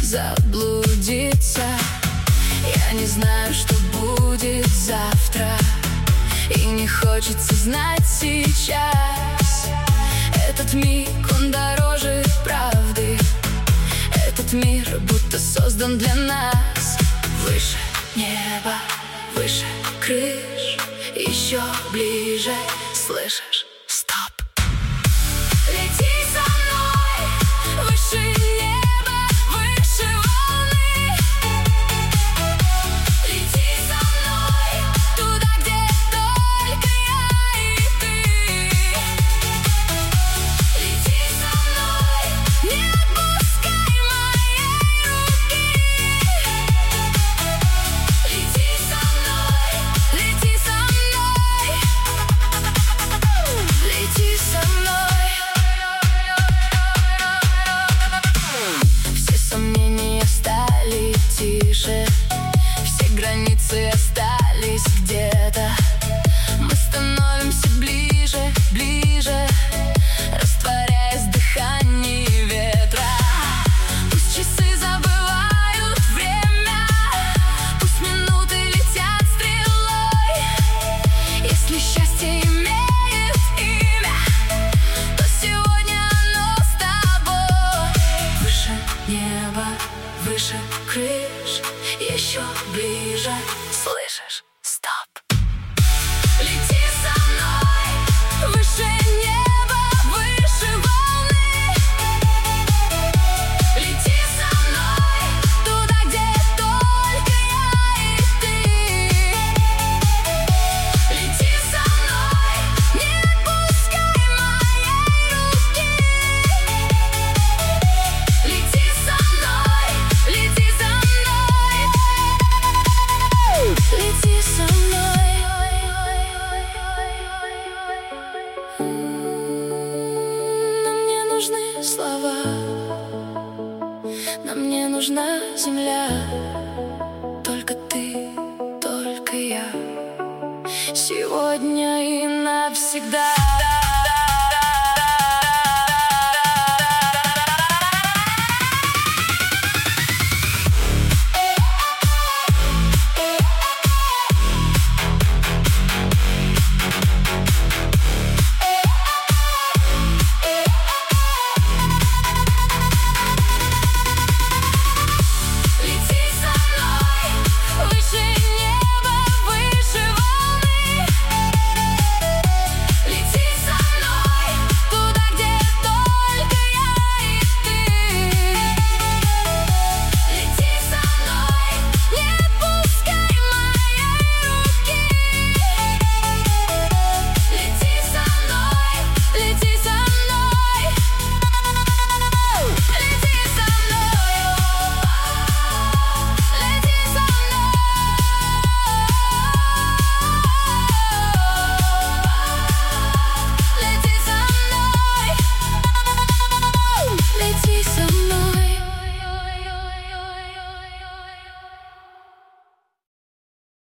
заблудиться. Я не знаю, что будет завтра, и не хочется знать сейчас. Этот миг, он дороже правды. Этот мир будто создан для нас. Выше неба, выше крыш, еще ближе, слышишь? Стоп! Лети со мной, выше неба, выше волны. Лети со мной, туда, где только я и ты. Лети со мной, не отпускай моей руки. Лети со мной, лети со мной. Лети со мной. Все сомнения стали тише, все границы остались где-то. Мы становимся ближе, ближе, растворяясь в дыхании ветра. Пусть часы забывают время, пусть минуты летят стрелой. Если счастье имеет имя, то сегодня оно с тобой. Выше неба, выше крыш, еще ближе, слышишь? Стоп! Лети со мной, выше неба, выше волны. Лети со мной, туда, где только я и ты. Лети со мной, не отпускай моей руки. Лети со мной, лети со мной. Лети со мной. Нам не нужны слова, нам не нужна земля. Только ты, только я, сегодня и навсегда.